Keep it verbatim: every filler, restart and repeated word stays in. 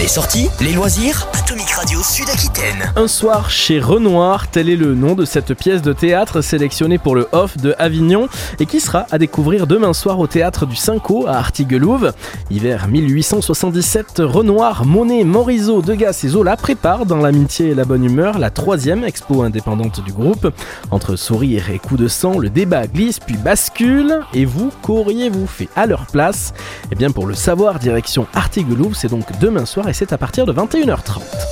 Les sorties, les loisirs, Atomic Radio Sud-Aquitaine. Un soir chez Renoir, tel est le nom de cette pièce de théâtre sélectionnée pour le Off de Avignon et qui sera à découvrir demain soir au théâtre du Cinco à Artiguelouve. Hiver mille huit cent soixante-dix-sept, Renoir, Monet, Morisot, Degas et Zola préparent dans l'amitié et la bonne humeur la troisième expo indépendante du groupe. Entre sourires et coups de sang, le débat glisse puis bascule. Et vous, qu'auriez-vous fait à leur place ? Eh bien pour le savoir, direction Artiguelouve, c'est donc demain soir et c'est à partir de vingt et une heures trente.